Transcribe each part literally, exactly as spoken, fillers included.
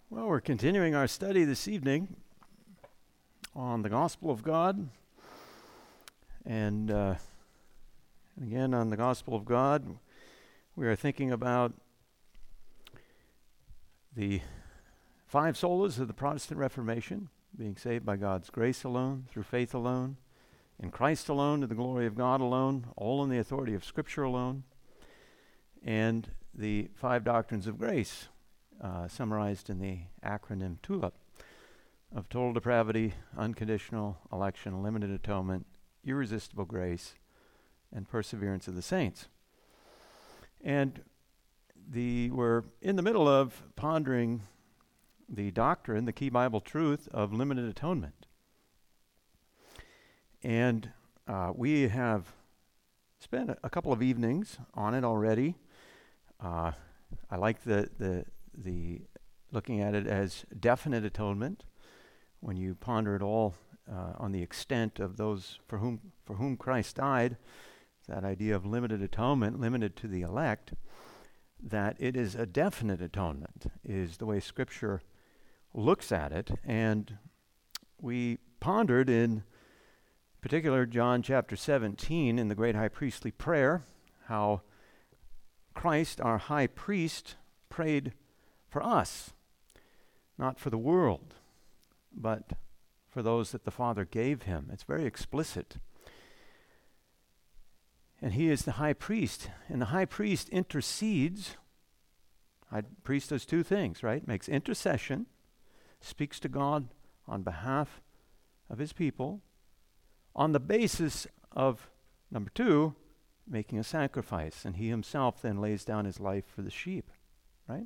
Well, we're continuing our study this evening on the Gospel of God. And uh, again, on the Gospel of God, we are thinking about the five solas of the Protestant Reformation, being saved by God's grace alone, through faith alone, in Christ alone, to the glory of God alone, all in the authority of Scripture alone, and the five doctrines of grace, Uh, summarized in the acronym TULIP, of total depravity, unconditional election, limited atonement, irresistible grace, and perseverance of the saints. And the we're in the middle of pondering the doctrine, the key Bible truth of limited atonement. And uh, we have spent a, a couple of evenings on it already. Uh, I like the the the looking at it as definite atonement, when you ponder it all uh, on the extent of those for whom for whom Christ died, that idea of limited atonement, limited to the elect, that it is a definite atonement, is the way Scripture looks at it. And we pondered in particular John chapter seventeen in the great high priestly prayer, how Christ, our high priest, prayed for us, not for the world, but for those that the Father gave him. It's very explicit. And he is the high priest, and the high priest intercedes. High priest does two things, right? Makes intercession, speaks to God on behalf of his people, on the basis of, number two, making a sacrifice. And he himself then lays down his life for the sheep, right?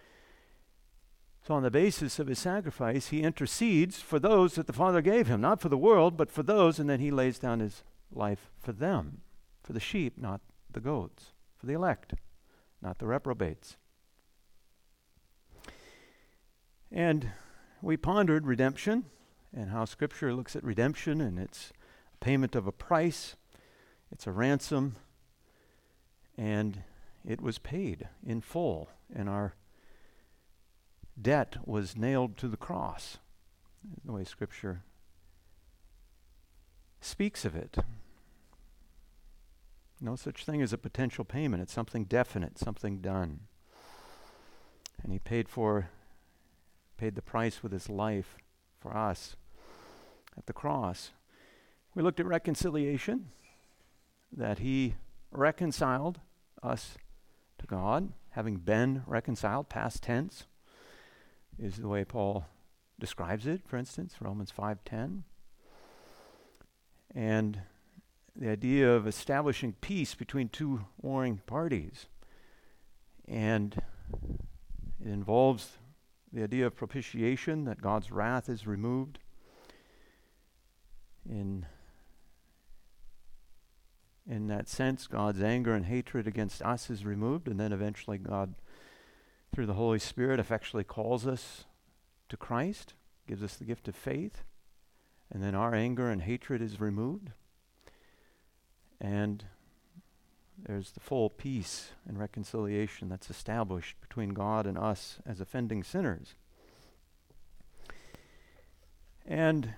So on the basis of his sacrifice, he intercedes for those that the Father gave him, not for the world, but for those, and then he lays down his life for them, for the sheep, not the goats, for the elect, not the reprobates. And we pondered redemption and how Scripture looks at redemption, and it's payment of a price, it's a ransom, and it was paid in full, and our debt was nailed to the cross, the way Scripture speaks of it. No such thing as a potential payment. It's something definite, something done. And he paid for, paid the price with his life for us at the cross. We looked at reconciliation, that he reconciled us to God, having been reconciled, past tense, is the way Paul describes it, for instance, Romans five ten. And the idea of establishing peace between two warring parties. And it involves the idea of propitiation, that God's wrath is removed. In, in that sense, God's anger and hatred against us is removed, and then eventually God, through the Holy Spirit, effectually calls us to Christ, gives us the gift of faith, and then our anger and hatred is removed, and there's the full peace and reconciliation that's established between God and us as offending sinners. And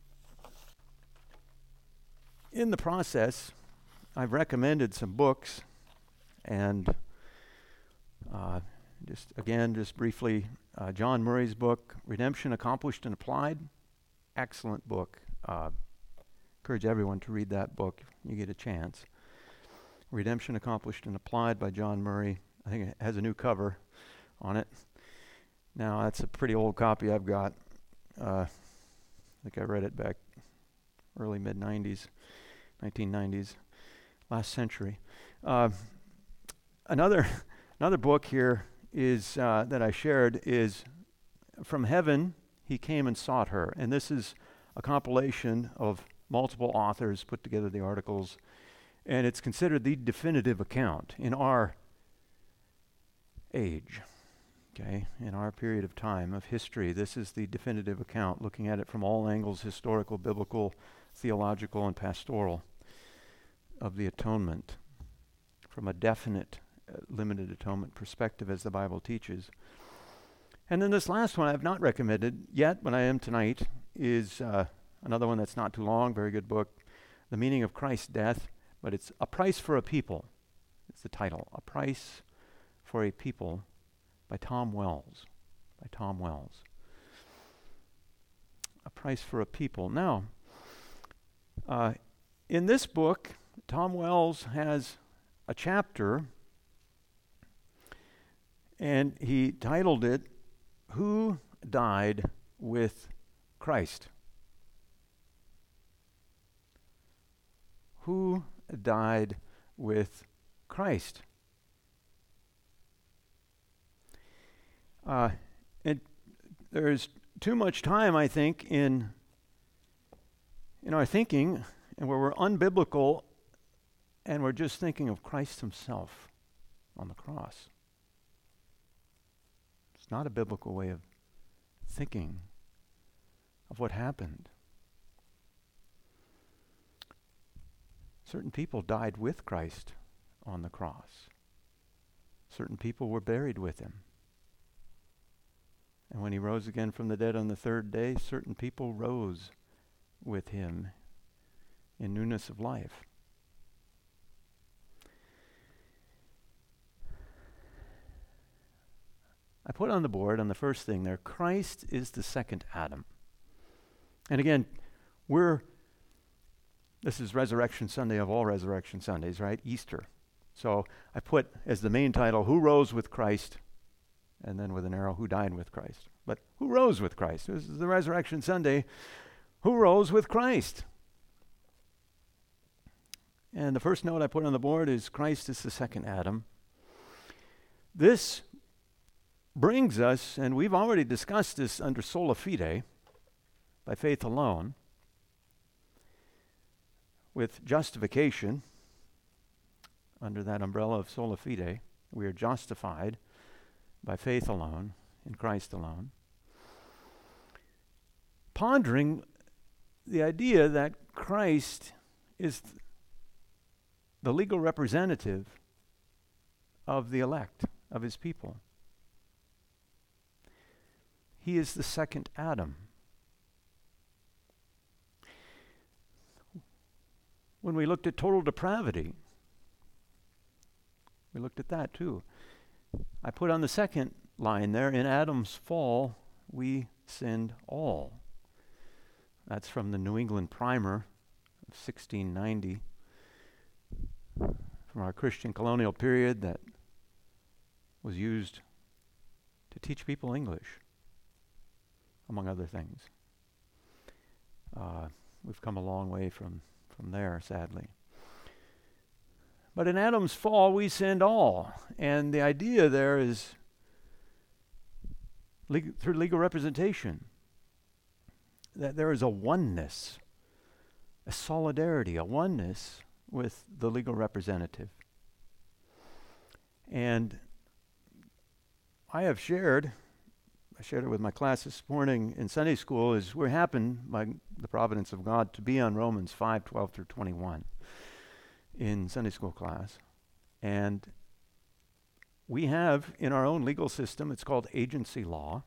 in the process, I've recommended some books, and uh, Just again, just briefly, uh, John Murray's book, Redemption Accomplished and Applied. Excellent book. Uh, encourage everyone to read that book if you get a chance. Redemption Accomplished and Applied by John Murray. I think it has a new cover on it. Now, that's a pretty old copy I've got. Uh, I think I read it back early mid-nineties, nineteen nineties, last century. Uh, another another book here is uh, that I shared is From Heaven He Came and Sought Her. And this is a compilation of multiple authors put together the articles. And it's considered the definitive account in our age, okay, in our period of time of history. This is the definitive account, looking at it from all angles, historical, biblical, theological, and pastoral, of the atonement from a definite uh, limited atonement perspective, as the Bible teaches. And then this last one I've not recommended yet, but I am tonight, is uh, another one that's not too long, very good book, The Meaning of Christ's Death, but it's A Price for a People. It's the title, A Price for a People by Tom Wells. By Tom Wells. A Price for a People. Now, uh, in this book, Tom Wells has a chapter, and he titled it, Who Died with Christ? Who died with Christ? Uh, it, there's too much time, I think, in, in our thinking, and where we're unbiblical, and we're just thinking of Christ himself on the cross. It's not a biblical way of thinking of what happened. Certain people died with Christ on the cross. Certain people were buried with him. And when he rose again from the dead on the third day, certain people rose with him in newness of life. I put on the board, on the first thing there, Christ is the second Adam. And again, we're, this is Resurrection Sunday of all Resurrection Sundays, right? Easter. So I put as the main title, Who Rose with Christ? And then with an arrow, Who Died with Christ? But who rose with Christ? This is the Resurrection Sunday. Who rose with Christ? And the first note I put on the board is Christ is the second Adam. This brings us, and we've already discussed this under sola fide, by faith alone, with justification, under that umbrella of sola fide, we are justified by faith alone, in Christ alone. Pondering the idea that Christ is th- the legal representative of the elect, of his people. He is the second Adam. When we looked at total depravity, we looked at that too. I put on the second line there, in Adam's fall, we sinned all. That's from the New England Primer of sixteen ninety, from our Christian colonial period that was used to teach people English, among other things. Uh, we've come a long way from, from there, sadly. But in Adam's fall, we sinned all. And the idea there is, leg- through legal representation, that there is a oneness, a solidarity, a oneness with the legal representative. And I have shared, I shared it with my class this morning in Sunday school, is we happen, by the providence of God, to be on Romans five, twelve through twenty-one in Sunday school class. And we have in our own legal system, it's called agency law.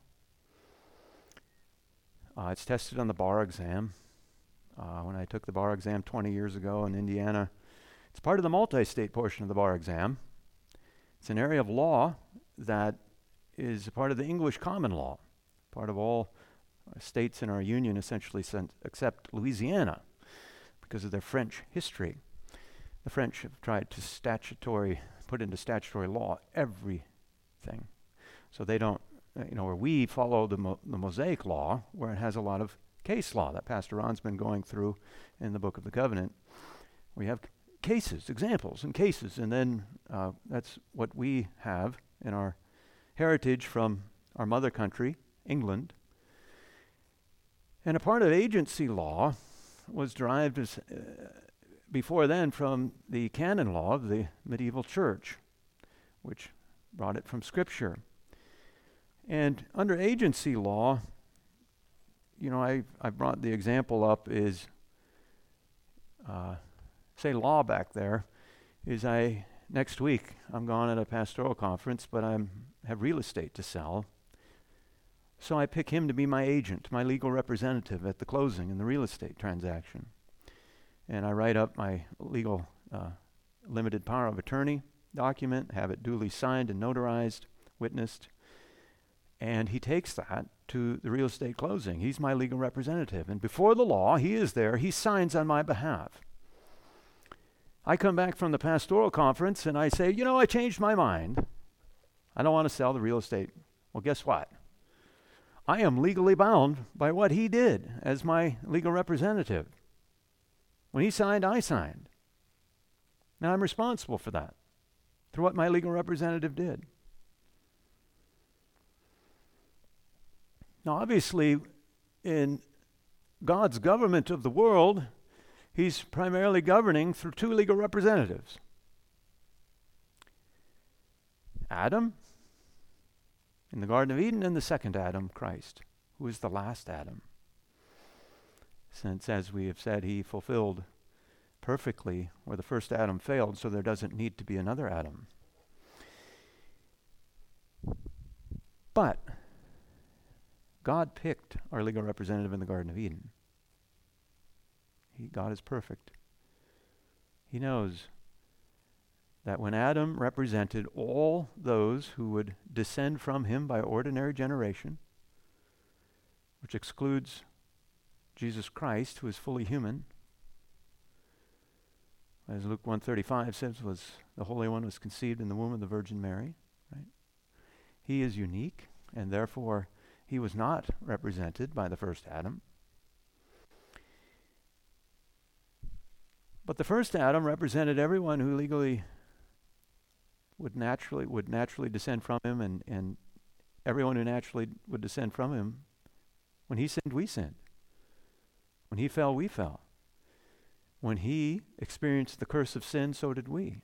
Uh, it's tested on the bar exam. Uh, when I took the bar exam twenty years ago in Indiana, it's part of the multi-state portion of the bar exam. It's an area of law that is a part of the English common law, part of all uh, states in our union essentially sent, except Louisiana, because of their French history. The French have tried to statutory, put into statutory law everything. So they don't, uh, you know, where we follow the, Mo- the Mosaic law, where it has a lot of case law that Pastor Ron's been going through in the Book of the Covenant. We have c- cases, examples and cases, and then uh, that's what we have in our heritage from our mother country, England. And a part of agency law was derived as, uh, before then from the canon law of the medieval church, which brought it from Scripture. And under agency law, you know, I I brought the example up is, uh, say law back there, is I, next week, I'm gone at a pastoral conference, but I'm have real estate to sell. So I pick him to be my agent, my legal representative at the closing in the real estate transaction. And I write up my legal uh, limited power of attorney document, have it duly signed and notarized, witnessed, and he takes that to the real estate closing. He's my legal representative. And before the law, he is there. He signs on my behalf. I come back from the pastoral conference and I say, you know, I changed my mind. I don't want to sell the real estate. Well, guess what? I am legally bound by what he did as my legal representative. When he signed, I signed. Now I'm responsible for that, for what my legal representative did. Now, obviously, in God's government of the world, he's primarily governing through two legal representatives. Adam in the Garden of Eden, and the second Adam, Christ, who is the last Adam. Since, as we have said, he fulfilled perfectly where the first Adam failed, so there doesn't need to be another Adam. But God picked our legal representative in the Garden of Eden. He, God is perfect. He knows that when Adam represented all those who would descend from him by ordinary generation, which excludes Jesus Christ, who is fully human, as Luke one thirty-five says, was the Holy One was conceived in the womb of the Virgin Mary. Right? He is unique, and therefore he was not represented by the first Adam. But the first Adam represented everyone who legally would naturally would naturally descend from him, and, and everyone who naturally would descend from him. When he sinned, we sinned. When he fell, we fell. When he experienced the curse of sin, so did we.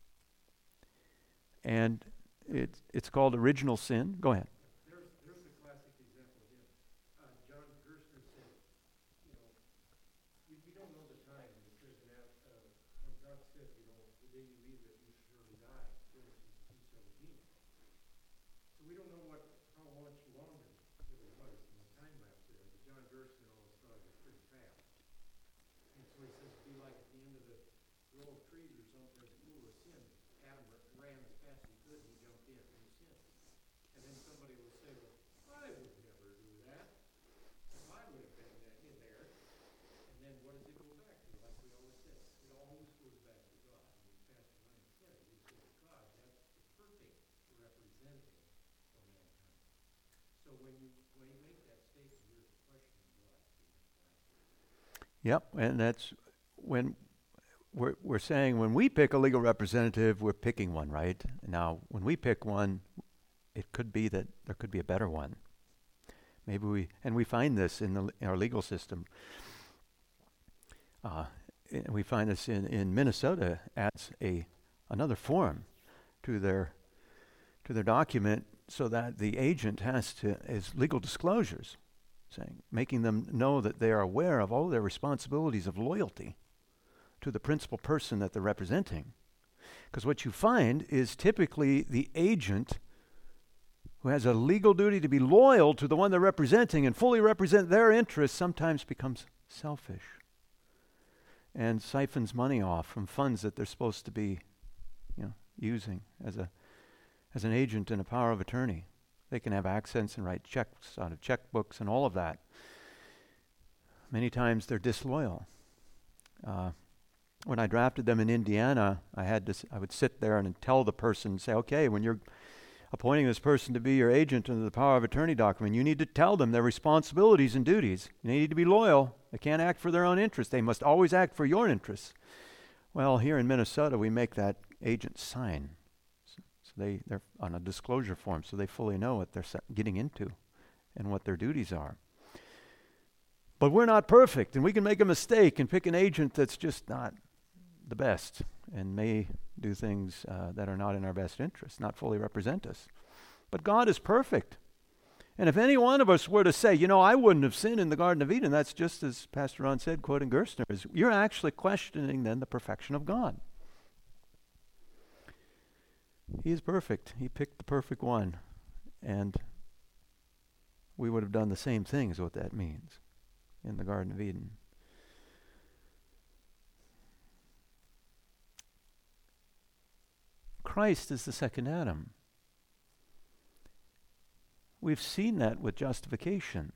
And it, it's called original sin. Go ahead. There's, there's a classic example again. Uh, John Gerstner said, you know, we, we don't know the time. It says that uh, when God said, you know, the day you eat it, you surely die. Genesis two seventeen. So we don't know what how much longer it was in the time lapse there. But John Gerstner always thought it was pretty fast. And so he says, it'd be like at the end of the row of trees or something, there's a pool of sin. Adam ran as fast as he could, and he jumped in and he sinned. And then somebody will say, well, I would never do that. If I would have been in there. And then what does it go back to? Like we always say, it always goes back to God. And Pastor Ryan said, he said, God, that's the perfect representative for mankind. So when you when you make that statement, you're questioning God. Yep, and that's when we're we're saying when we pick a legal representative, we're picking one, right? Now, when we pick one, it could be that there could be a better one. Maybe we, and we find this in, the, in our legal system. Uh, and we find this in, in Minnesota adds a another form to their to their document, so that the agent has to as legal disclosures, saying making them know that they are aware of all their responsibilities of loyalty to the principal person that they're representing. Because what you find is typically the agent who has a legal duty to be loyal to the one they're representing and fully represent their interests sometimes becomes selfish and siphons money off from funds that they're supposed to be, you know, using as a as an agent and a power of attorney. They can have accents and write checks out of checkbooks and all of that. Many times they're disloyal. Uh, when I drafted them in Indiana, I had to, I would sit there and tell the person, say, okay, when you're appointing this person to be your agent under the power of attorney document, you need to tell them their responsibilities and duties. They need to be loyal. They can't act for their own interests. They must always act for your interests. Well, here in Minnesota, we make that agent sign. So, so they, they're on a disclosure form, so they fully know what they're getting into and what their duties are. But we're not perfect, and we can make a mistake and pick an agent that's just not the best and may do things uh, that are not in our best interest, not fully represent us. But God is perfect. And if any one of us were to say, you know, I wouldn't have sinned in the Garden of Eden, that's just as Pastor Ron said, quoting Gerstner, is you're actually questioning then the perfection of God. He is perfect. He picked the perfect one. And we would have done the same thing, is what that means in the Garden of Eden. Christ is the second Adam. We've seen that with justification.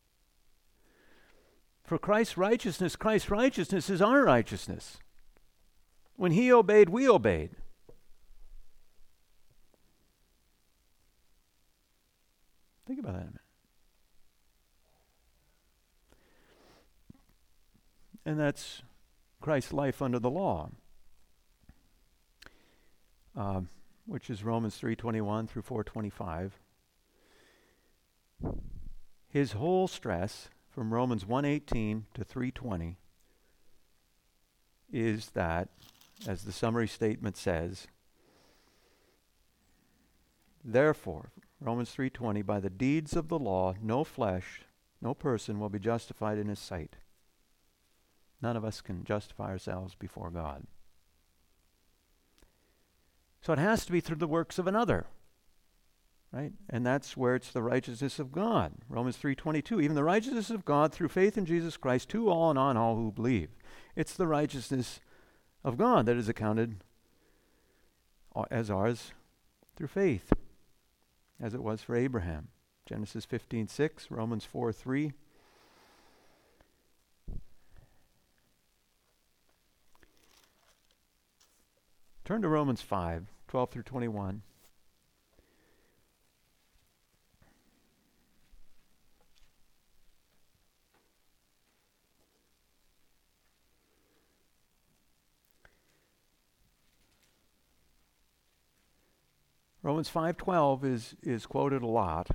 For Christ's righteousness, Christ's righteousness is our righteousness. When he obeyed, we obeyed. Think about that a minute. And that's Christ's life under the law, uh, which is Romans three twenty-one through four twenty-five. His whole stress from Romans one eighteen to three twenty is that, as the summary statement says, therefore, Romans three twenty, by the deeds of the law, no flesh, no person will be justified in his sight. None of us can justify ourselves before God. So it has to be through the works of another, right? And that's where it's the righteousness of God. Romans three twenty-two, even the righteousness of God through faith in Jesus Christ to all and on all who believe. It's the righteousness of God that is accounted as ours through faith, as it was for Abraham. Genesis fifteen six, Romans four three. Turn to Romans five, twelve through twenty-one. Romans five twelve is, is quoted a lot.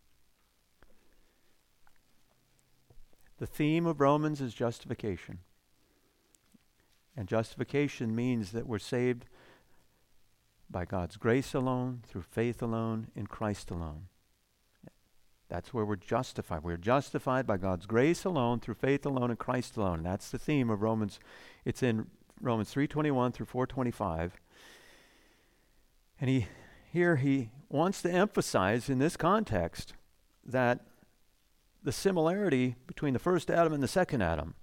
The theme of Romans is justification. And justification means that we're saved by God's grace alone, through faith alone, in Christ alone. That's where we're justified. We're justified by God's grace alone, through faith alone, in Christ alone. And that's the theme of Romans. It's in Romans three twenty-one through four twenty-five. And he here he wants to emphasize in this context that the similarity between the first Adam and the second Adam,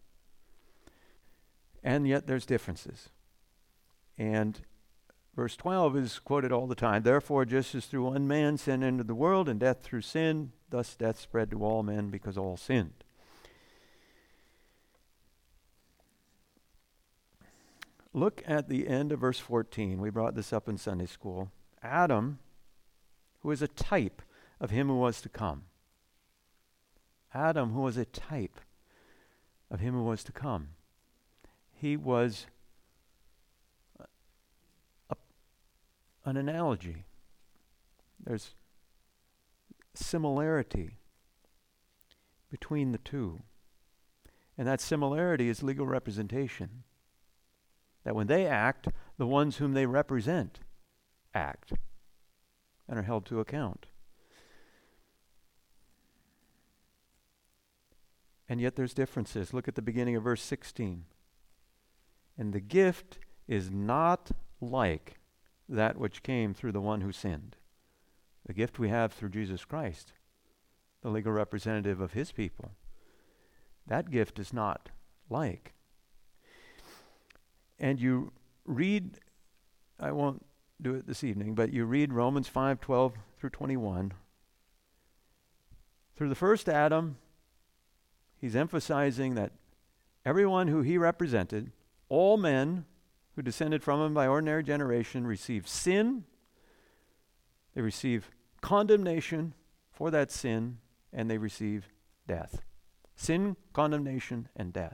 and yet there's differences. And verse twelve is quoted all the time. Therefore, just as through one man sin entered the world, and death through sin, thus death spread to all men because all sinned. Look at the end of verse fourteen. We brought this up in Sunday school. Adam, who is a type of him who was to come. Adam, who was a type of him who was to come. He was a, an analogy. There's similarity between the two. And that similarity is legal representation. That when they act, the ones whom they represent act and are held to account. And yet there's differences. Look at the beginning of verse sixteen. And the gift is not like that which came through the one who sinned. The gift we have through Jesus Christ, the legal representative of his people. That gift is not like. And you read, I won't do it this evening, but you read Romans five twelve through twenty-one. Through the first Adam, he's emphasizing that everyone who he represented, all men who descended from him by ordinary generation, receive sin, they receive condemnation for that sin, and they receive death. Sin, condemnation, and death.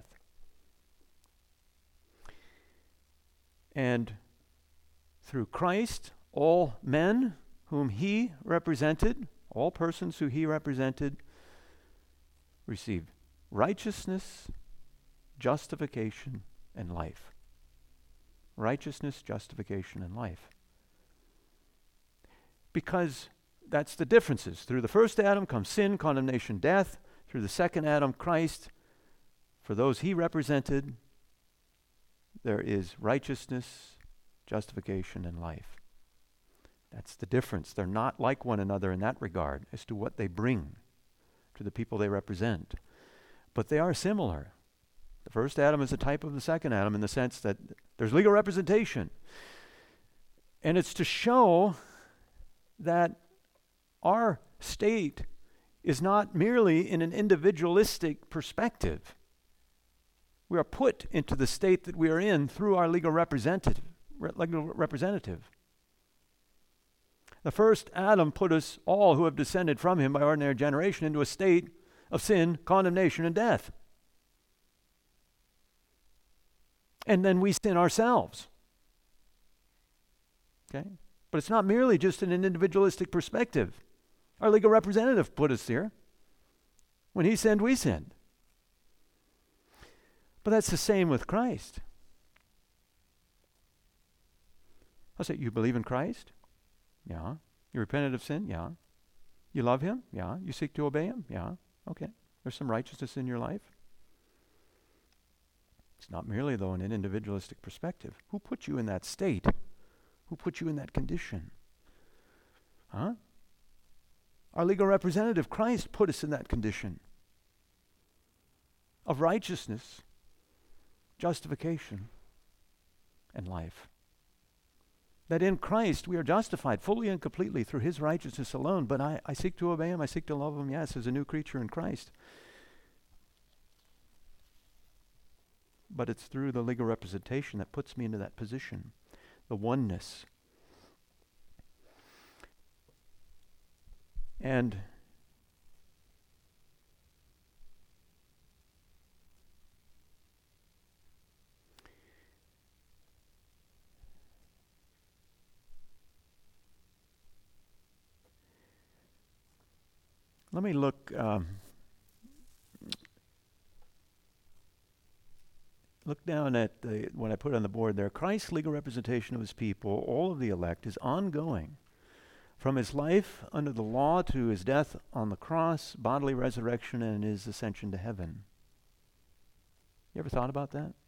And through Christ, all men whom he represented, all persons who he represented, receive righteousness, justification, and life. Righteousness, justification, and life. Because that's the differences. Through the first Adam comes sin, condemnation, death. Through the second Adam, Christ, for those he represented, there is righteousness, justification, and life. That's the difference. They're not like one another in that regard as to what they bring. to the people they represent. But they are similar. The first Adam is a type of the second Adam in the sense that there's legal representation. And it's to show that our state is not merely in an individualistic perspective. We are put into the state that we are in through our legal representative. Legal representative. The first Adam put us all who have descended from him by ordinary generation into a state of sin, condemnation, and death. And then we sin ourselves. Okay? But it's not merely just in an individualistic perspective. Our legal representative put us here. When he sinned, we sinned. But that's the same with Christ. I say, you believe in Christ? Yeah. You repented of sin? Yeah. You love him? Yeah. You seek to obey him? Yeah. Okay. There's some righteousness in your life. It's not merely, though, in an individualistic perspective. Who put you in that state? Who put you in that condition? Huh? Our legal representative, Christ, put us in that condition of righteousness, justification, and life. That in Christ we are justified fully and completely through his righteousness alone. But I, I seek to obey him, I seek to love him, yes, as a new creature in Christ. But it's through the legal representation that puts me into that position, the oneness. And let me look um, look down at the what I put on the board there. Christ's legal representation of his people, all of the elect, is ongoing. From his life under the law to his death on the cross, bodily resurrection, and his ascension to heaven. You ever thought about that?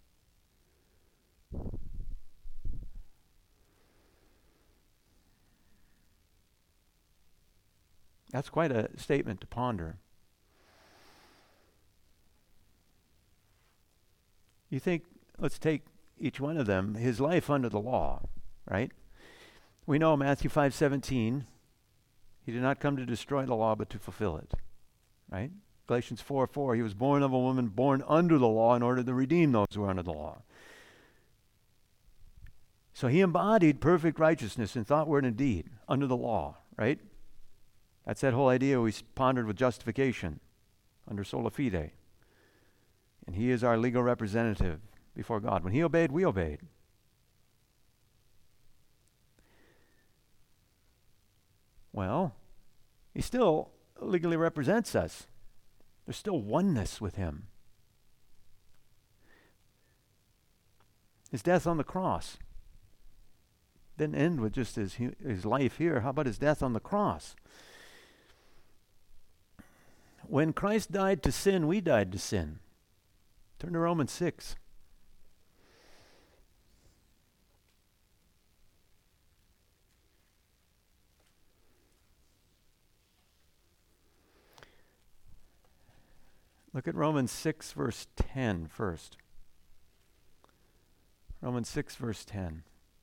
That's quite a statement to ponder. You think, let's take each one of them, his life under the law, right? We know Matthew five seventeen, he did not come to destroy the law but to fulfill it, right? Galatians four four, he was born of a woman born under the law in order to redeem those who are under the law. So he embodied perfect righteousness in thought, word, and deed under the law, right? That's that whole idea we pondered with justification under sola fide. And he is our legal representative before God. When he obeyed, we obeyed. Well, he still legally represents us. There's still oneness with him. His death on the cross didn't end with just his, his life here. How about his death on the cross? When Christ died to sin, we died to sin. Turn to Romans six. Look at Romans six, verse ten first. Romans six, verse ten.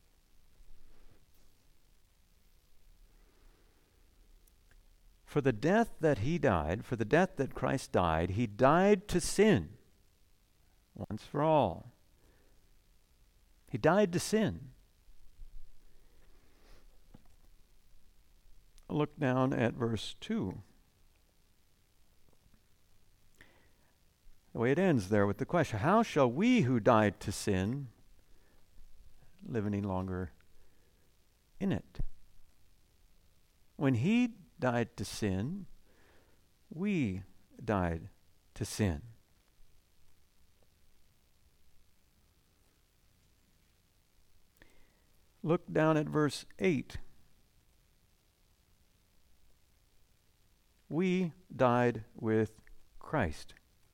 For the death that he died, for the death that Christ died, he died to sin once for all. He died to sin. Look down at verse two. The way it ends there with the question, how shall we who died to sin live any longer in it? When he died to sin, we died to sin. Look down at verse eight. We died with Christ.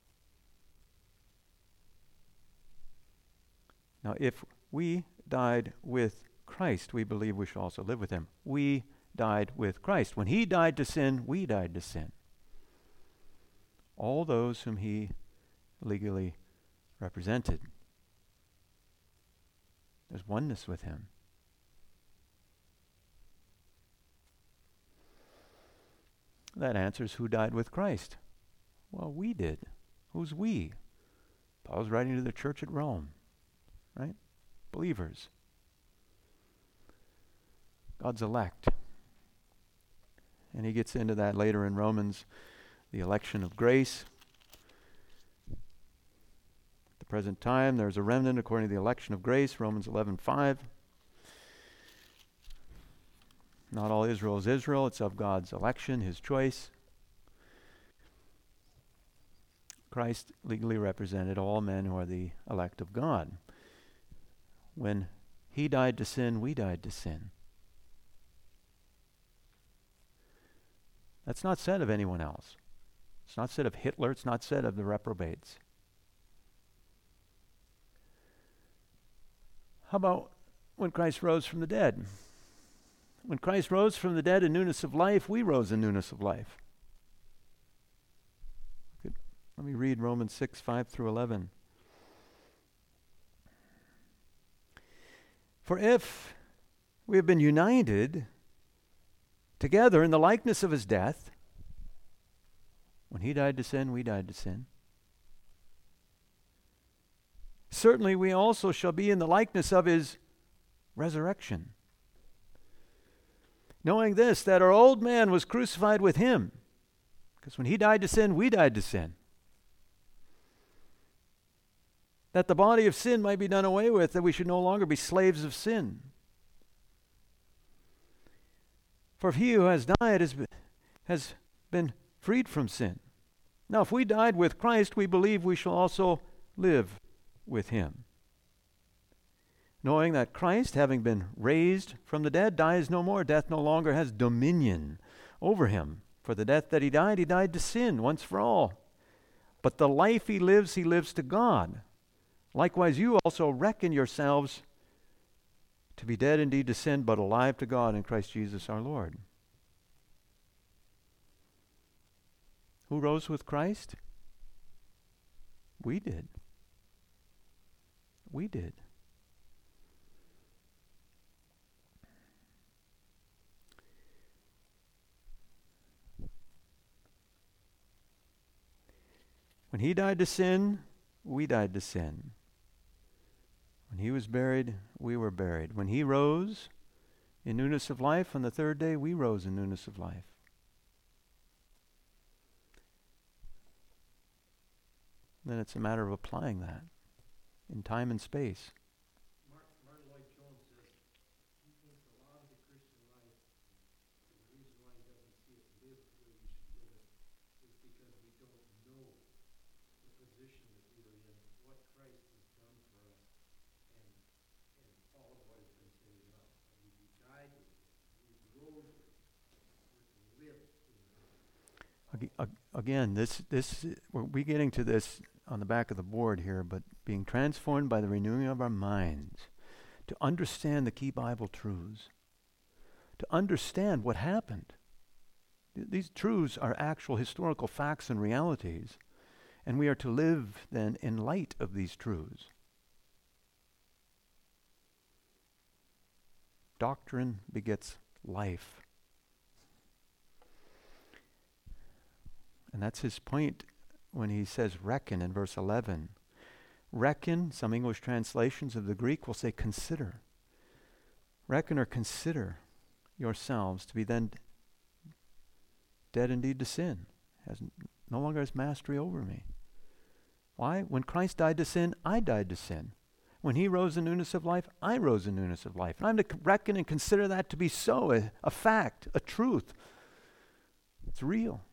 Now, if we died with Christ, we believe we shall also live with him. We died with Christ. When he died to sin, we died to sin. all those whom he legally represented. There's oneness with him. That answers who died with Christ. Well, we did. Who's we? Paul's writing to the church at Rome, right? Believers. God's elect. And he gets into that later in Romans, the election of grace. At the present time, there's a remnant according to the election of grace, Romans eleven five. Not all Israel is Israel. It's of God's election, his choice. Christ legally represented all men who are the elect of God. When he died to sin, we died to sin. That's not said of anyone else. It's not said of Hitler. It's not said of the reprobates. How about when Christ rose from the dead? When Christ rose from the dead in newness of life, we rose in newness of life. Good. Let me read Romans six, five through eleven. For if we have been united together in the likeness of his death, when he died to sin, we died to sin. Certainly we also shall be in the likeness of his resurrection. Knowing this, that our old man was crucified with him. Because when he died to sin, we died to sin. That the body of sin might be done away with, that we should no longer be slaves of sin. For if he who has died has been, has been freed from sin. Now if we died with Christ, we believe we shall also live with him. Knowing that Christ, having been raised from the dead, dies no more. Death no longer has dominion over him. For the death that he died, he died to sin once for all. But the life he lives, he lives to God. Likewise, you also reckon yourselves to be dead indeed to sin, but alive to God in Christ Jesus our Lord. Who rose with Christ? We did. We did. When he died to sin, we died to sin. When he was buried, we were buried. When he rose in newness of life, on the third day, we rose in newness of life. Then it's a matter of applying that in time and space. Mark, Martin Lloyd Jones says he thinks a lot of the Christian life, the reason why he doesn't see it lived the way we should live it, is because we don't know the position that we are in, what Christ has done for us, and and all of what has been said enough. I mean, we died with him, we rose with him, we lived in him. Again, this this we're we getting to this on the back of the board here, but being transformed by the renewing of our minds to understand the key Bible truths, to understand what happened. Th- these truths are actual historical facts and realities, and we are to live then in light of these truths. Doctrine begets life. And that's his point when he says reckon in verse eleven. Reckon, some English translations of the Greek will say consider. Reckon or consider yourselves to be then dead indeed to sin. Has no longer has mastery over me. Why? When Christ died to sin, I died to sin. When he rose in newness of life, I rose in newness of life. And I'm to reckon and consider that to be so, a, a fact, a truth. It's real.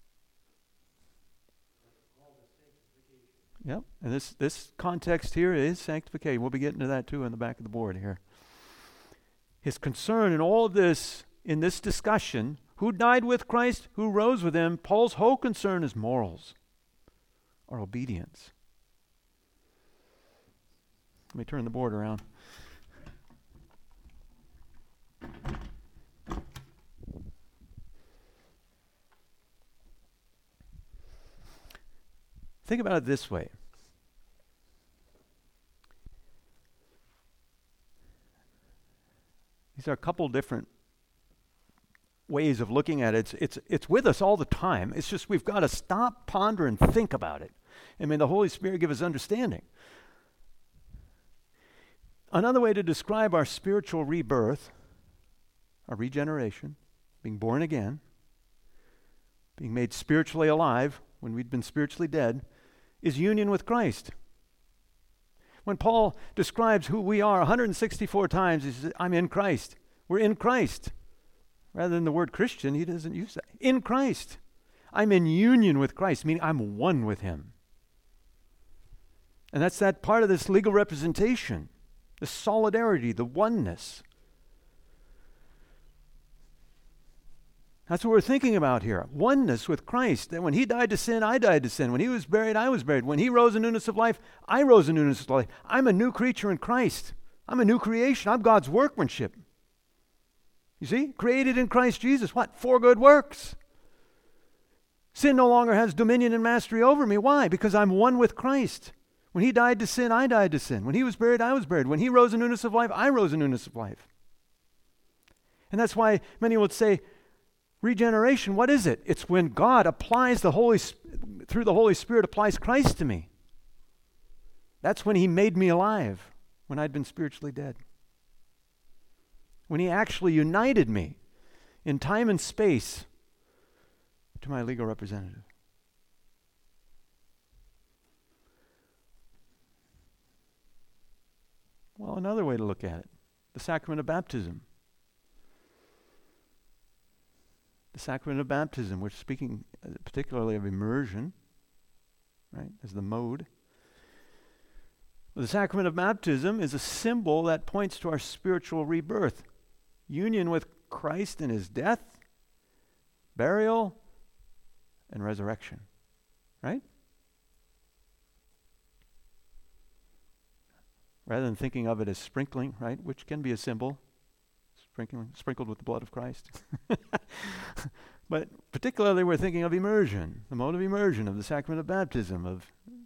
Yep, and this, this context here is sanctification. We'll be getting to that too on the back of the board here. His concern in all of this, in this discussion, who died with Christ, who rose with him, Paul's whole concern is morals, or obedience. Let me turn the board around. Think about it this way. These are a couple different ways of looking at it. It's, it's, it's with us all the time. It's just we've got to stop, ponder, and think about it. And may the Holy Spirit give us understanding. Another way to describe our spiritual rebirth, our regeneration, being born again, being made spiritually alive when we'd been spiritually dead, is union with Christ. When Paul describes who we are one hundred sixty-four times, he says, I'm in Christ. We're in Christ. Rather than the word Christian, he doesn't use that. In Christ. I'm in union with Christ, meaning I'm one with him. And that's that part of this legal representation, the solidarity, the oneness. That's what we're thinking about here. Oneness with Christ. That when he died to sin, I died to sin. When he was buried, I was buried. When he rose in newness of life, I rose in newness of life. I'm a new creature in Christ. I'm a new creation. I'm God's workmanship. You see? Created in Christ Jesus. What? For good works. Sin no longer has dominion and mastery over me. Why? Because I'm one with Christ. When he died to sin, I died to sin. When he was buried, I was buried. When he rose in newness of life, I rose in newness of life. And that's why many would say, regeneration, what is it? It's when God applies the Holy, through the Holy Spirit, applies Christ to me. That's when he made me alive, when I'd been spiritually dead. When he actually united me in time and space to my legal representative. Well, another way to look at it, the sacrament of baptism. The sacrament of baptism, we're speaking particularly of immersion, right, as the mode. The sacrament of baptism is a symbol that points to our spiritual rebirth, union with Christ in his death, burial, and resurrection, right? Rather than thinking of it as sprinkling, right, which can be a symbol, sprinkling, sprinkled with the blood of Christ. But particularly we're thinking of immersion, the mode of immersion, of the sacrament of baptism, of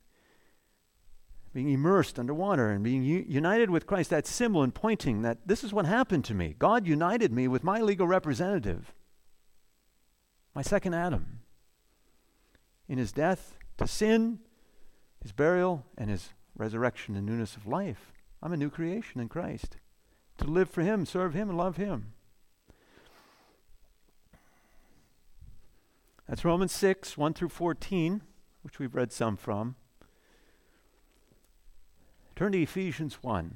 being immersed underwater and being u- united with Christ, that symbol and pointing that this is what happened to me. God united me with my legal representative, my second Adam, in his death to sin, his burial, and his resurrection and newness of life. I'm a new creation in Christ. To live for him, serve him, and love him. That's Romans six, one through fourteen, which we've read some from. Turn to Ephesians one.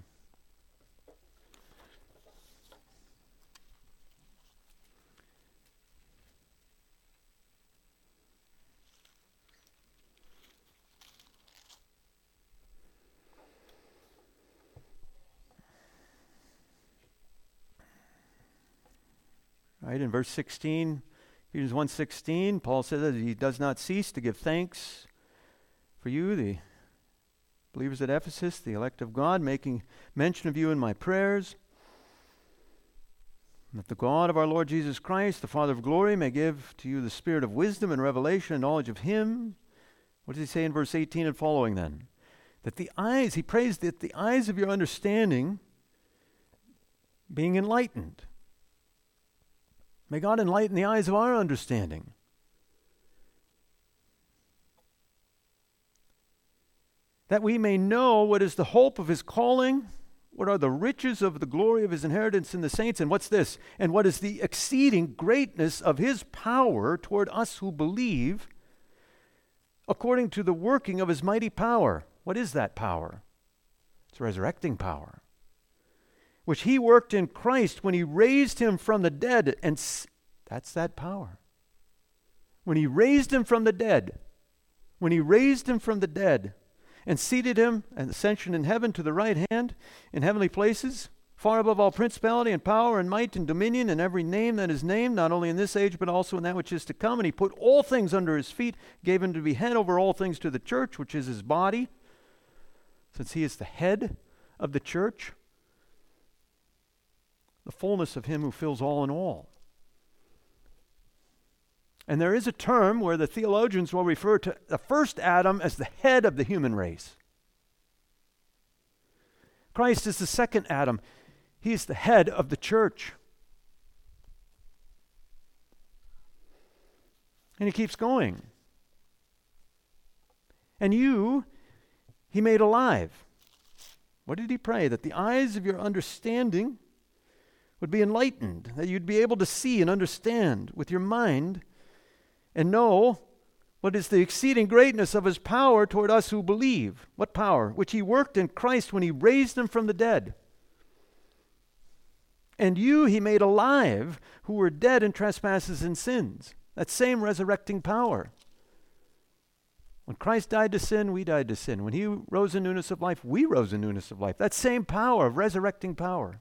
Right, in verse sixteen, Ephesians one sixteen, Paul says that he does not cease to give thanks for you, the believers at Ephesus, the elect of God, making mention of you in my prayers, that the God of our Lord Jesus Christ, the Father of glory, may give to you the spirit of wisdom and revelation and knowledge of him. What does he say in verse eighteen and following then? That the eyes, he prays that the eyes of your understanding being enlightened. May God enlighten the eyes of our understanding. That we may know what is the hope of his calling, what are the riches of the glory of his inheritance in the saints, and what's this? And what is the exceeding greatness of his power toward us who believe, according to the working of his mighty power. What is that power? It's resurrecting power, which he worked in Christ when he raised him from the dead. And s- that's that power. When he raised him from the dead, when he raised him from the dead and seated him and ascension in heaven to the right hand in heavenly places, far above all principality and power and might and dominion and every name that is named, not only in this age but also in that which is to come. And he put all things under his feet, gave him to be head over all things to the church, which is his body, since he is the head of the church, the fullness of him who fills all in all. And there is a term where the theologians will refer to the first Adam as the head of the human race. Christ is the second Adam. He is the head of the church. And he keeps going. And you, he made alive. What did he pray? That the eyes of your understanding would be enlightened, that you'd be able to see and understand with your mind and know what is the exceeding greatness of his power toward us who believe. What power? Which he worked in Christ when he raised him from the dead. And you he made alive who were dead in trespasses and sins. That same resurrecting power. When Christ died to sin, we died to sin. When he rose in newness of life, we rose in newness of life. That same power, of resurrecting power.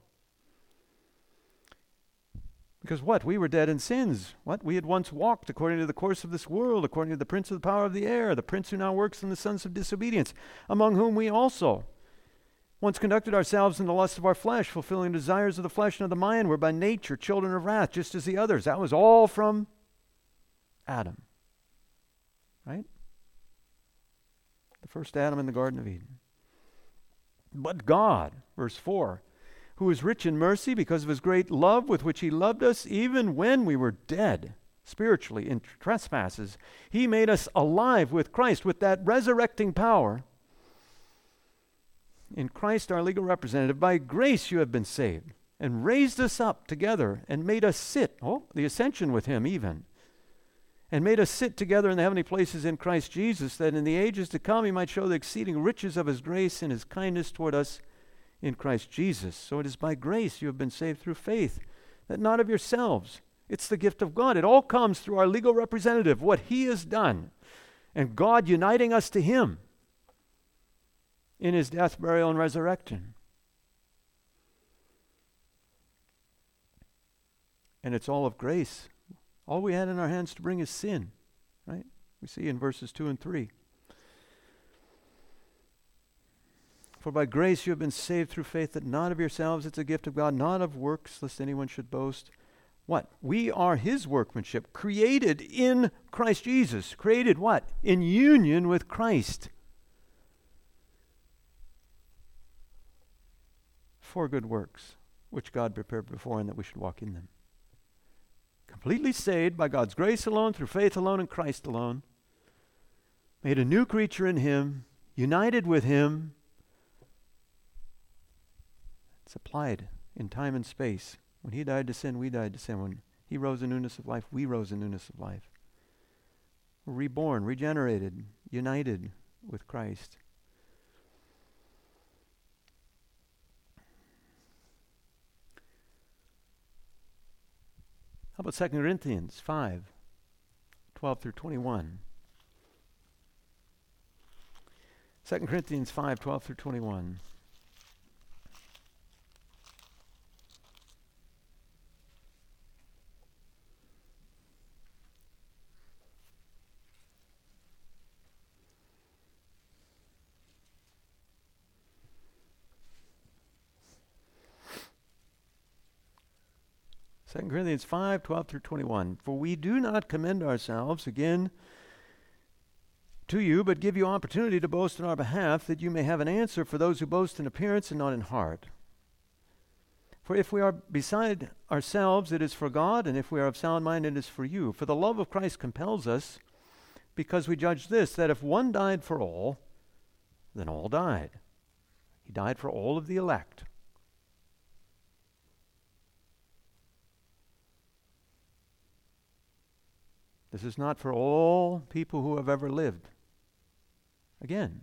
Because what? We were dead in sins. What? We had once walked according to the course of this world, according to the prince of the power of the air, the prince who now works in the sons of disobedience, among whom we also once conducted ourselves in the lust of our flesh, fulfilling the desires of the flesh and of the mind, were by nature children of wrath, just as the others. That was all from Adam. Right? The first Adam in the Garden of Eden. But God, verse four, who is rich in mercy because of his great love with which he loved us, even when we were dead, spiritually, in trespasses, he made us alive with Christ, with that resurrecting power. In Christ, our legal representative, by grace you have been saved, and raised us up together, and made us sit, oh, the ascension with him even, and made us sit together in the heavenly places in Christ Jesus, that in the ages to come he might show the exceeding riches of his grace and his kindness toward us in Christ Jesus. So it is by grace you have been saved through faith, that not of yourselves. It's the gift of God. It all comes through our legal representative, what he has done, and God uniting us to him in his death, burial, and resurrection. And it's all of grace. All we had in our hands to bring is sin, right? We see in verses two and three. For by grace you have been saved through faith, that not of yourselves, it's a gift of God, not of works, lest anyone should boast. What? We are his workmanship, created in Christ Jesus. Created what? In union with Christ. For good works, which God prepared beforehand that we should walk in them. Completely saved by God's grace alone, through faith alone, in Christ alone. Made a new creature in him, united with him. It's applied in time and space. When he died to sin, we died to sin. When he rose in newness of life, we rose in newness of life. We're reborn, regenerated, united with Christ. How about Second Corinthians five, twelve through twenty-one? Second Corinthians five, twelve through twenty-one. Second Corinthians five, twelve through twenty-one. For we do not commend ourselves again to you, but give you opportunity to boast on our behalf, that you may have an answer for those who boast in appearance and not in heart. For if we are beside ourselves, it is for God, and if we are of sound mind, it is for you. For the love of Christ compels us, because we judge this, that if one died for all, then all died. He died for all of the elect. This is not for all people who have ever lived. Again,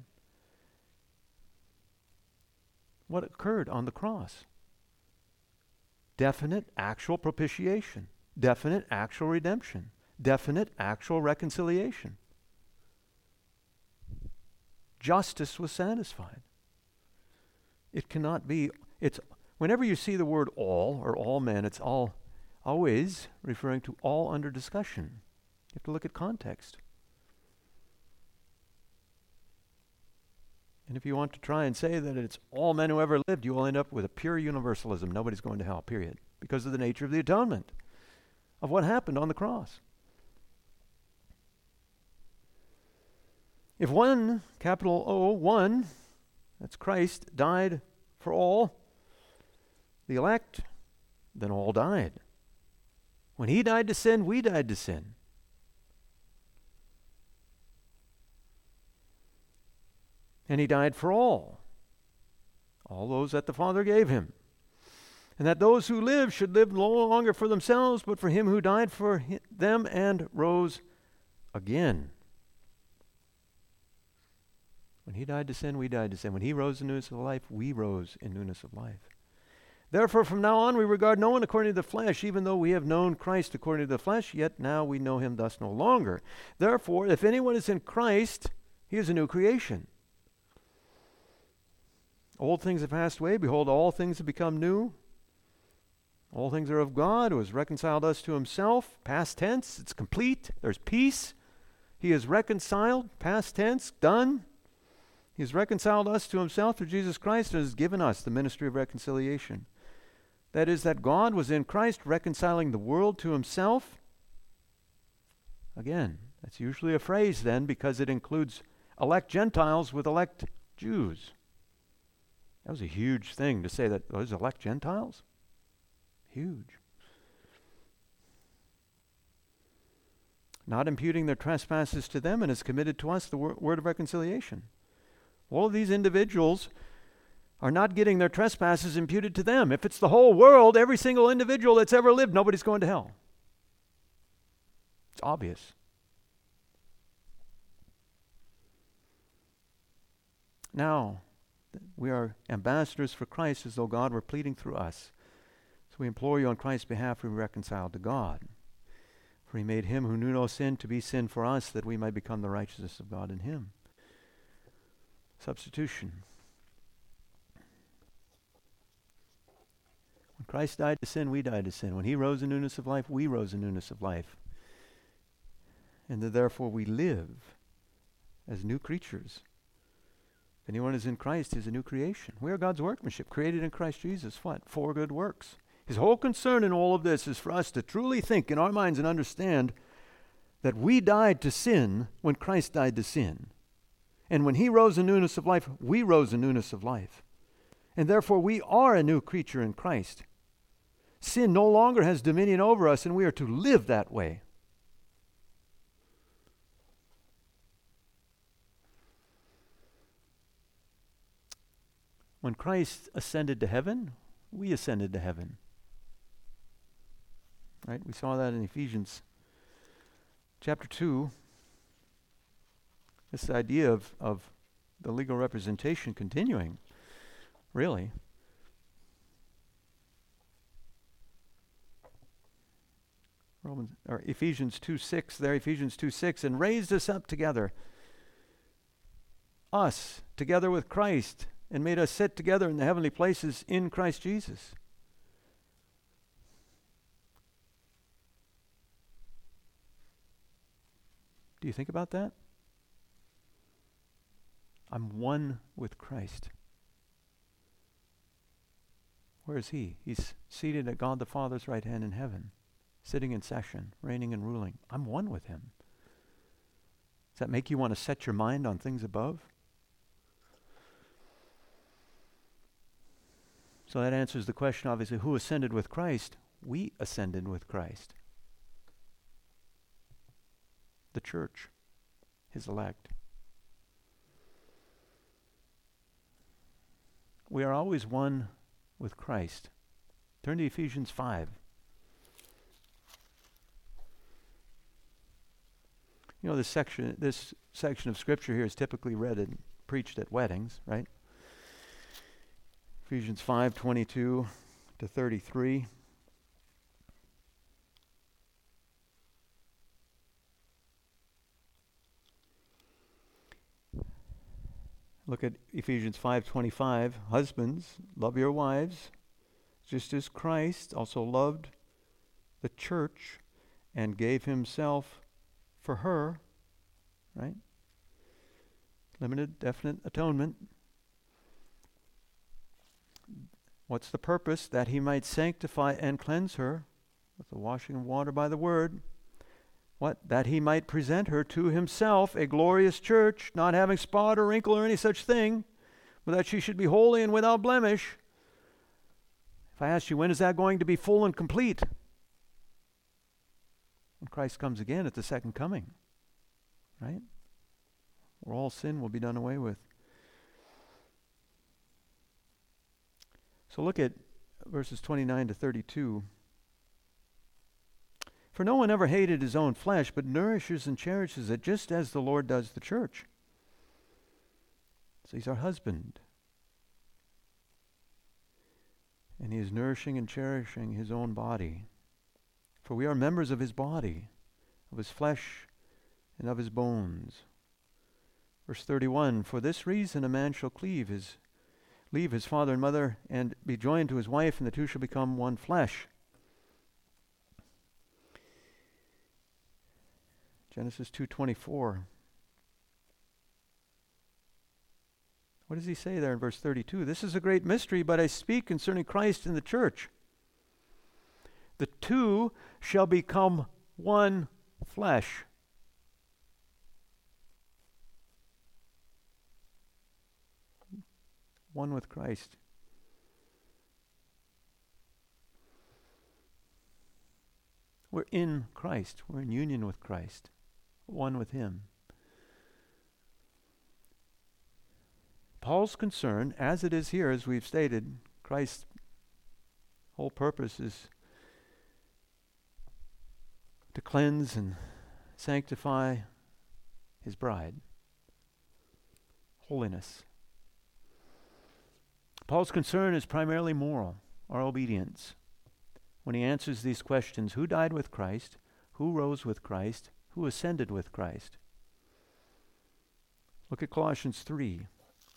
what occurred on the cross? Definite actual propitiation, definite actual redemption, definite actual reconciliation. Justice was satisfied. It cannot be, it's, whenever you see the word all or all men, it's all always referring to all under discussion. You have to look at context. And if you want to try and say that it's all men who ever lived, you will end up with a pure universalism. Nobody's going to hell, period. Because of the nature of the atonement, of what happened on the cross. If one, capital O, one, that's Christ, died for all, the elect, then all died. When he died to sin, we died to sin. And he died for all, all those that the Father gave him. And that those who live should live no longer for themselves, but for him who died for hi- them and rose again. When he died to sin, we died to sin. When he rose in newness of life, we rose in newness of life. Therefore, from now on, we regard no one according to the flesh, even though we have known Christ according to the flesh, yet now we know him thus no longer. Therefore, if anyone is in Christ, he is a new creation. Old things have passed away. Behold, all things have become new. All things are of God, who has reconciled us to himself. Past tense, it's complete. There's peace. He is reconciled. Past tense, done. He has reconciled us to himself through Jesus Christ and has given us the ministry of reconciliation. That is, that God was in Christ reconciling the world to himself. Again, that's usually a phrase then because it includes elect Gentiles with elect Jews. That was a huge thing to say that those elect Gentiles. Huge. Not imputing their trespasses to them, and has committed to us the wor- word of reconciliation. All of these individuals are not getting their trespasses imputed to them. If it's the whole world, every single individual that's ever lived, nobody's going to hell. It's obvious. Now, we are ambassadors for Christ as though God were pleading through us. So we implore you on Christ's behalf to be reconciled to God. For he made him who knew no sin to be sin for us, that we might become the righteousness of God in him. Substitution. When Christ died to sin, we died to sin. When he rose in newness of life, we rose in newness of life. And that therefore we live as new creatures. If anyone is in Christ, he is a new creation. We are God's workmanship, created in Christ Jesus. What? For good works. His whole concern in all of this is for us to truly think in our minds and understand that we died to sin when Christ died to sin. And when he rose in newness of life, we rose in newness of life. And therefore we are a new creature in Christ. Sin no longer has dominion over us, and we are to live that way. When Christ ascended to heaven, we ascended to heaven. Right? We saw that in Ephesians chapter two. This idea of, of the legal representation continuing, really. Romans or Ephesians two six there, Ephesians two six, and raised us up together, us together with Christ, and made us sit together in the heavenly places in Christ Jesus. Do you think about that? I'm one with Christ. Where is he? He's seated at God the Father's right hand in heaven, sitting in session, reigning and ruling. I'm one with him. Does that make you want to set your mind on things above? So that answers the question, obviously, who ascended with Christ? We ascended with Christ. The church, his elect. We are always one with Christ. Turn to Ephesians five. You know, this section, this section of Scripture here is typically read and preached at weddings, right? Ephesians five twenty-two to thirty-three. Look at Ephesians five twenty-five. Husbands, love your wives, just as Christ also loved the church and gave himself for her, right? Limited, definite atonement. What's the purpose? That he might sanctify and cleanse her with the washing of water by the word. What? That he might present her to himself a glorious church, not having spot or wrinkle or any such thing, but that she should be holy and without blemish. If I ask you, when is that going to be full and complete? When Christ comes again at the second coming, right? Where all sin will be done away with. So look at verses twenty-nine to thirty-two. For no one ever hated his own flesh, but nourishes and cherishes it, just as the Lord does the church. So he's our husband. And he is nourishing and cherishing his own body. For we are members of his body, of his flesh, and of his bones. Verse thirty-one, for this reason a man shall cleave his, leave his father and mother, and be joined to his wife, and the two shall become one flesh. Genesis two twenty-four. What does he say there in verse thirty-two? This is a great mystery, but I speak concerning Christ and the church. The two shall become one flesh. One with Christ. We're in Christ. We're in union with Christ. One with him. Paul's concern, as it is here, as we've stated, Christ's whole purpose is to cleanse and sanctify his bride. Holiness. Paul's concern is primarily moral, our obedience. When he answers these questions, who died with Christ? Who rose with Christ? Who ascended with Christ? Look at Colossians three.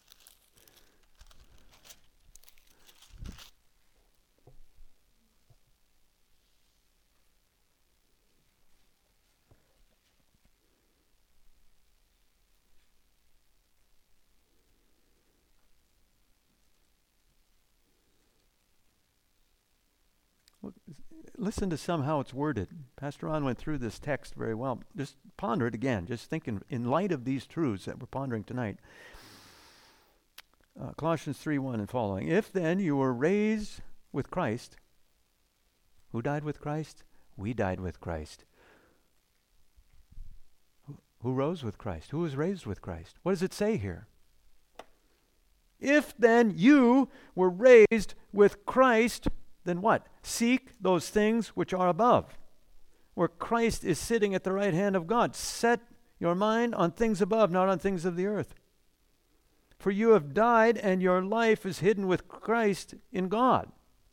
Listen to some how it's worded. Pastor Ron went through this text very well. Just ponder it again. Just think in, in light of these truths that we're pondering tonight. Uh, Colossians three one and following. If then you were raised with Christ, who died with Christ? We died with Christ. Who, who rose with Christ? Who was raised with Christ? What does it say here? If then you were raised with Christ, then what? Seek those things which are above, where Christ is sitting at the right hand of God. Set your mind on things above, not on things of the earth. For you have died, and your life is hidden with Christ in God.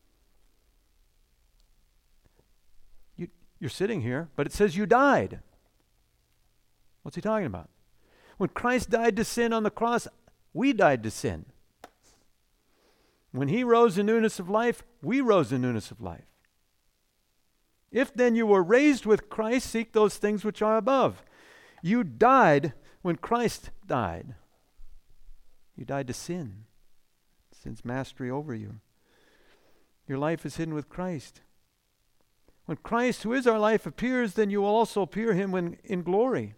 You, you're sitting here, but it says you died. What's he talking about? When Christ died to sin on the cross, we died to sin. When he rose in newness of life, we rose in newness of life. If then you were raised with Christ, seek those things which are above. You died when Christ died. You died to sin. Sin's mastery over you. Your life is hidden with Christ. When Christ, who is our life, appears, then you will also appear him when, in glory.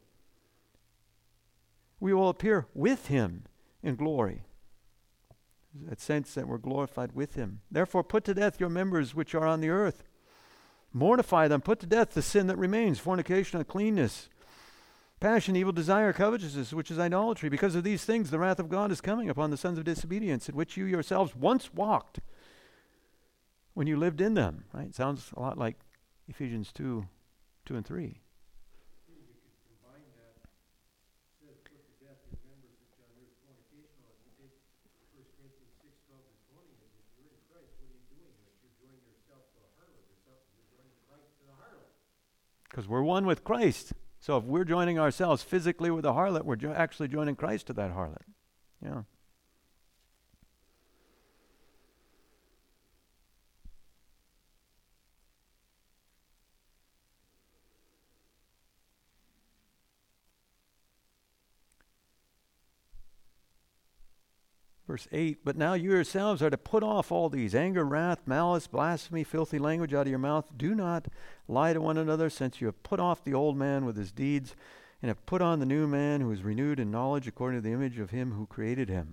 We will appear with him in glory. That sense that we're glorified with him. Therefore put to death your members which are on the earth. Mortify them. Put to death the sin that remains, fornication, uncleanness, passion, evil desire, covetousness, which is idolatry. Because of these things the wrath of God is coming upon the sons of disobedience, in which you yourselves once walked when you lived in them. Right? Sounds a lot like Ephesians two, two and three. Because we're one with Christ. So if we're joining ourselves physically with a harlot, we're jo- actually joining Christ to that harlot. Yeah. Verse Verse eight, but now you yourselves are to put off all these: anger, wrath, malice, blasphemy, filthy language out of your mouth. Do not lie to one another, since you have put off the old man with his deeds, and have put on the new man, who is renewed in knowledge according to the image of him who created him.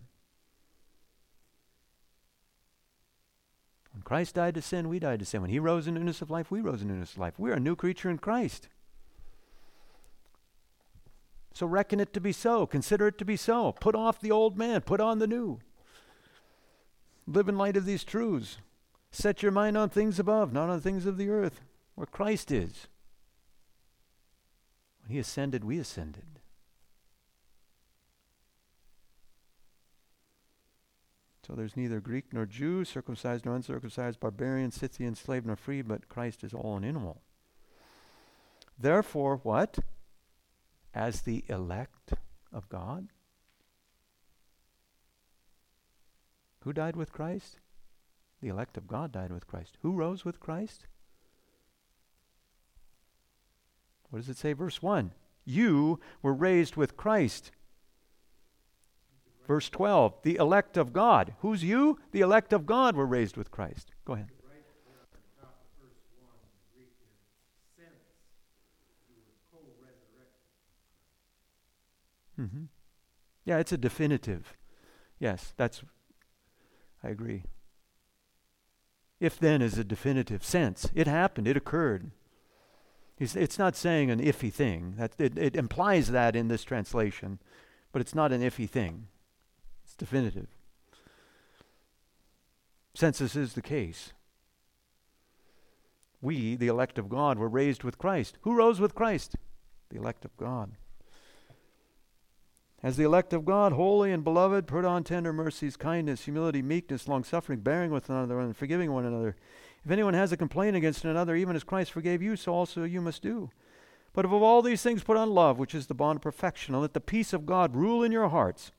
When Christ died to sin, we died to sin. When he rose in newness of life, we rose in newness of life. We are a new creature in Christ. So reckon it to be so. Consider it to be so. Put off the old man. Put on the new. Live in light of these truths. Set your mind on things above, not on things of the earth, where Christ is. When he ascended, we ascended. So there's neither Greek nor Jew, circumcised nor uncircumcised, barbarian, Scythian, slave nor free, but Christ is all and in all. Therefore, what? As the elect of God. Who died with Christ? The elect of God died with Christ. Who rose with Christ? What does it say? Verse one. You were raised with Christ. Verse twelve. The elect of God. Who's you? The elect of God were raised with Christ. Go ahead. Mm-hmm. Yeah, it's a definitive. Yes, that's, I agree. If then is a definitive sense. It happened, it occurred. It's, it's not saying an iffy thing. That, it, it implies that in this translation, but it's not an iffy thing. It's definitive. Since this is the case. We, the elect of God, were raised with Christ. Who rose with Christ? The elect of God. As the elect of God, holy and beloved, put on tender mercies, kindness, humility, meekness, long-suffering, bearing with one another, and forgiving one another. If anyone has a complaint against another, even as Christ forgave you, so also you must do. But above all these things put on love, which is the bond of perfection, and let the peace of God rule in your hearts,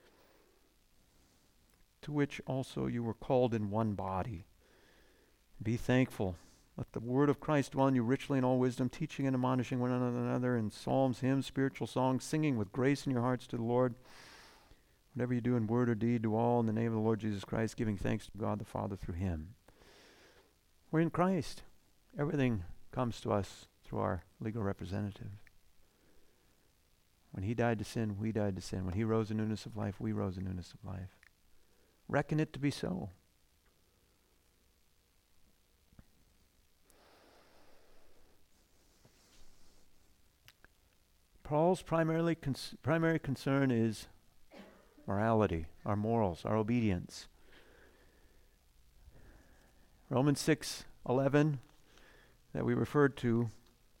to which also you were called in one body. Be thankful. Let the word of Christ dwell in you richly in all wisdom, teaching and admonishing one another in psalms, hymns, spiritual songs, singing with grace in your hearts to the Lord. Whatever you do in word or deed, do all in the name of the Lord Jesus Christ, giving thanks to God the Father through him. We're in Christ. Everything comes to us through our legal representative. When he died to sin, we died to sin. When he rose in newness of life, we rose in newness of life. Reckon it to be so. Paul's primarily cons- primary concern is morality, our morals, our obedience. Romans six eleven that we referred to.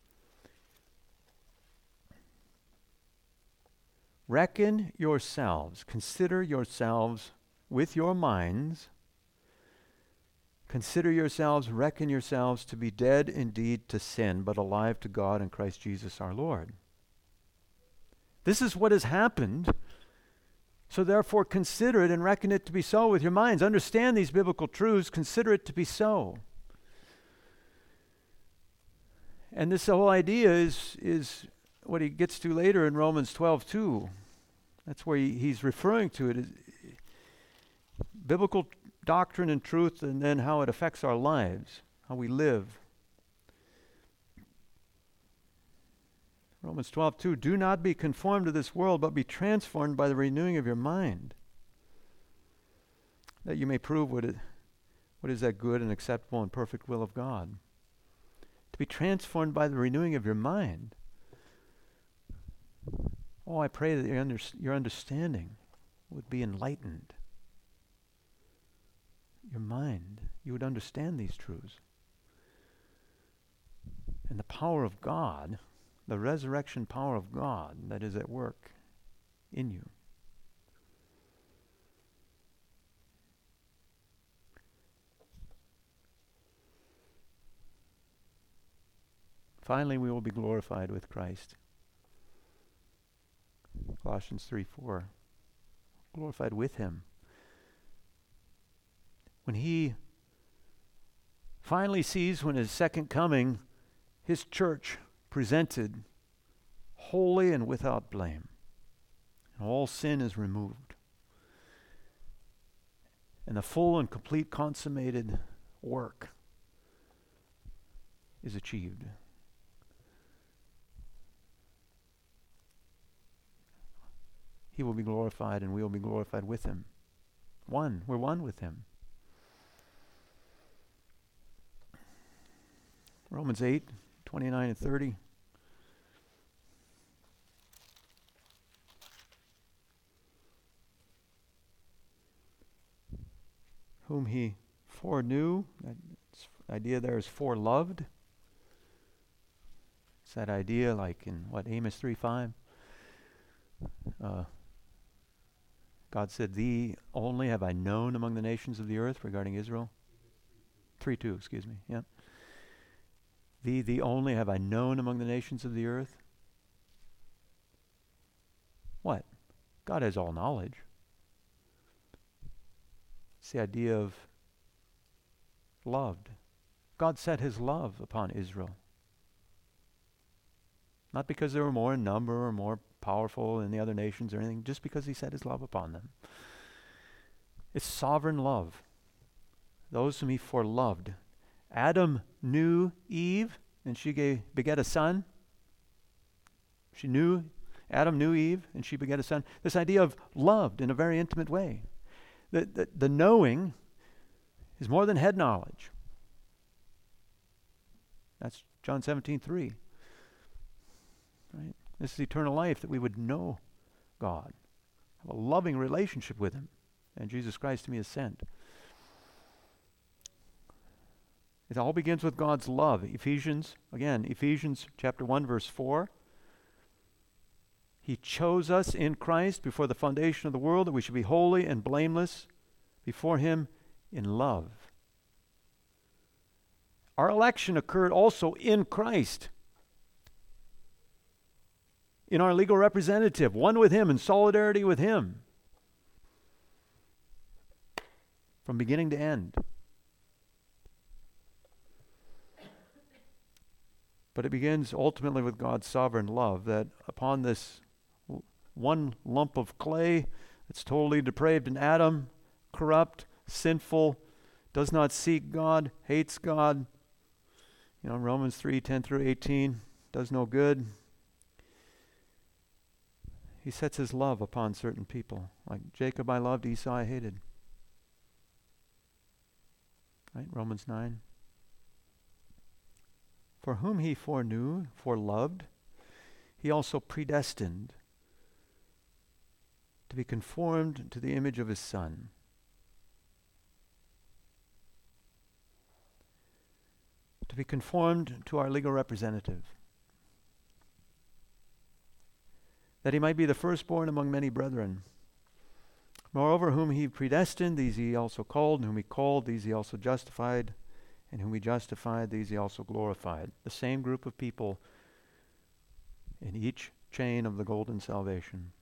Reckon yourselves, consider yourselves with your minds, consider yourselves, reckon yourselves to be dead indeed to sin, but alive to God in Christ Jesus our Lord. This is what has happened. So therefore consider it and reckon it to be so with your minds. Understand these biblical truths. Consider it to be so. And this whole idea is, is what he gets to later in Romans twelve two. That's where he, he's referring to it. Is biblical doctrine and truth, and then how it affects our lives, how we live. Romans twelve two, do not be conformed to this world, but be transformed by the renewing of your mind, that you may prove what, it, what is that good and acceptable and perfect will of God. To be transformed by the renewing of your mind. Oh, I pray that your, under, your understanding would be enlightened. Your mind, you would understand these truths. And the power of God, the resurrection power of God that is at work in you. Finally, we will be glorified with Christ. Colossians three four. Glorified with him. When he finally sees, when his second coming, his church presented holy and without blame, and all sin is removed, and the full and complete consummated work is achieved. He will be glorified and we will be glorified with him. One. We're one with him. Romans eight, twenty-nine and thirty. Whom he foreknew, that idea there is foreloved. It's that idea like in what, Amos three five? Uh, God said, thee only have I known among the nations of the earth, regarding Israel. three two, excuse me, yeah. Thee, thee only have I known among the nations of the earth. What? God has all knowledge. It's the idea of loved. God set his love upon Israel. Not because they were more in number or more powerful than the other nations or anything, just because he set his love upon them. It's sovereign love. Those whom he foreloved. Adam knew Eve, and she gave, begat a son. She knew, Adam knew Eve, and she begat a son. This idea of loved in a very intimate way. The, the, the knowing is more than head knowledge. That's John seventeen three. Right? This is eternal life, that we would know God, have a loving relationship with him, and Jesus Christ to me is sent. It all begins with God's love. Ephesians, again, Ephesians chapter one, verse four. He chose us in Christ before the foundation of the world, that we should be holy and blameless before him in love. Our election occurred also in Christ, in our legal representative, one with him, in solidarity with him, from beginning to end. But it begins ultimately with God's sovereign love, that upon this one lump of clay that's totally depraved in Adam, corrupt, sinful, does not seek God, hates God, you know, Romans three, ten through eighteen, does no good. He sets his love upon certain people. Like Jacob I loved, Esau I hated. Right, Romans nine. For whom he foreknew, foreloved, he also predestined to be conformed to the image of his Son. To be conformed to our legal representative. That he might be the firstborn among many brethren. Moreover, whom he predestined, these he also called, and whom he called, these he also justified, and whom he justified, these he also glorified. The same group of people in each chain of the golden salvation.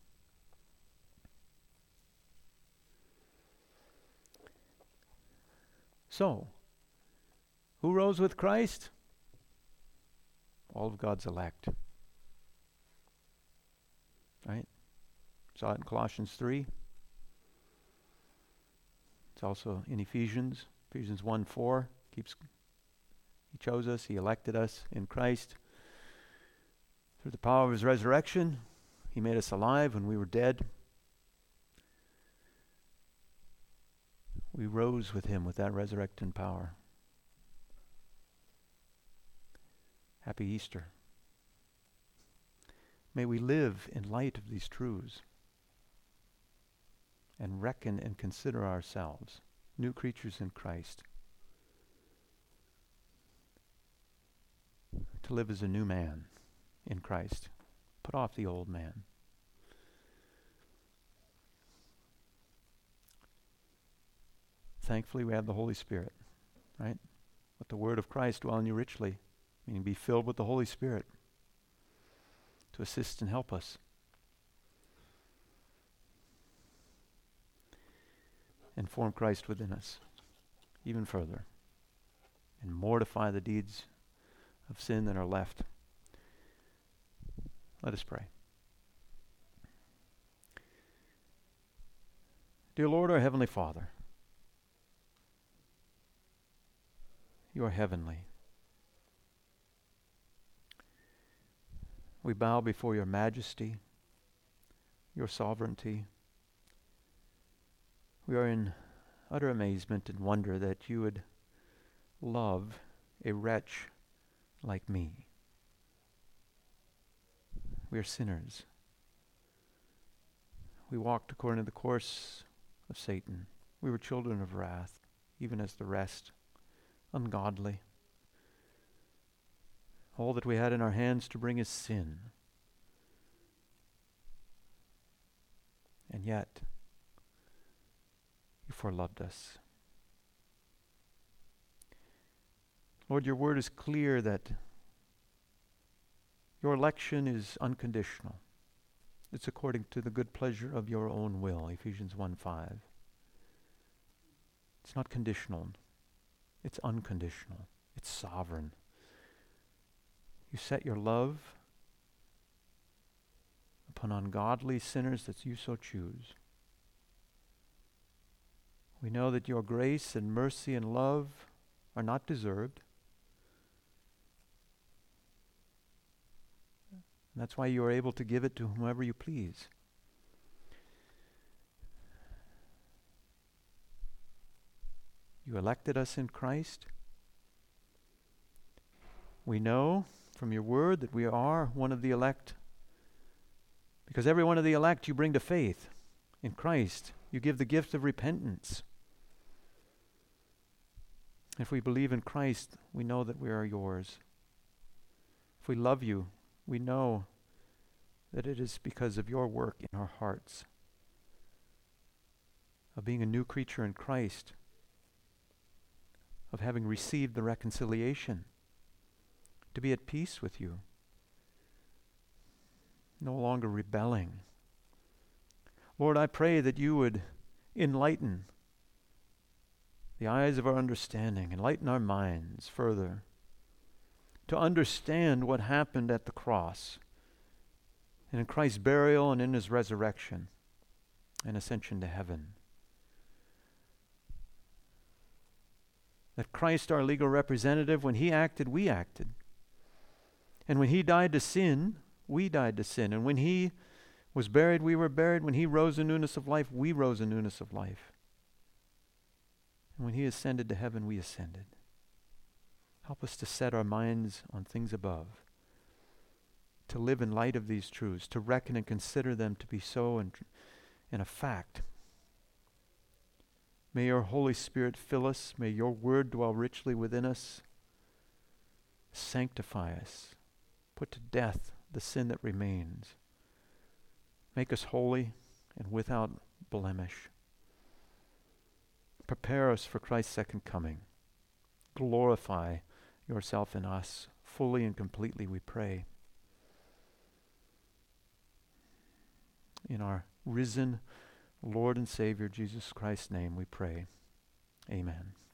So, who rose with Christ? All of God's elect. Right? Saw it in Colossians three. It's also in Ephesians, Ephesians one four. Keeps, he chose us, he elected us in Christ. Through the power of his resurrection, he made us alive when we were dead. We rose with him with that resurrecting power. Happy Easter. May we live in light of these truths and reckon and consider ourselves new creatures in Christ. To live as a new man in Christ. Put off the old man. Thankfully, we have the Holy Spirit, right? Let the word of Christ dwell in you richly, meaning be filled with the Holy Spirit to assist and help us. And form Christ within us even further. And mortify the deeds of sin that are left. Let us pray. Dear Lord, our Heavenly Father, You are heavenly. We bow before your majesty, your sovereignty. We are in utter amazement and wonder that you would love a wretch like me. We are sinners. We walked according to the course of Satan. We were children of wrath, even as the rest, ungodly. All that we had in our hands to bring is sin. And yet, you foreloved us. Lord, your word is clear that your election is unconditional. It's according to the good pleasure of your own will, Ephesians one five. It's not conditional. It's unconditional. It's sovereign. You set your love upon ungodly sinners that you so choose. We know that your grace and mercy and love are not deserved. And that's why you are able to give it to whomever you please. You elected us in Christ. We know from your word that we are one of the elect, because every one of the elect you bring to faith in Christ. You give the gift of repentance. If we believe in Christ, we know that we are yours. If we love you, we know that it is because of your work in our hearts, of being a new creature in Christ, of having received the reconciliation, to be at peace with you, no longer rebelling. Lord, I pray that you would enlighten the eyes of our understanding, enlighten our minds further, to understand what happened at the cross, and in Christ's burial and in his resurrection and ascension to heaven. That Christ, our legal representative, when he acted, we acted. And when he died to sin, we died to sin. And when he was buried, we were buried. When he rose in newness of life, we rose in newness of life. And when he ascended to heaven, we ascended. Help us to set our minds on things above, to live in light of these truths, to reckon and consider them to be so and, and a fact. May your Holy Spirit fill us. May your word dwell richly within us. Sanctify us. Put to death the sin that remains. Make us holy and without blemish. Prepare us for Christ's second coming. Glorify yourself in us fully and completely, we pray. In our risen Lord and Savior Jesus Christ's name we pray. Amen.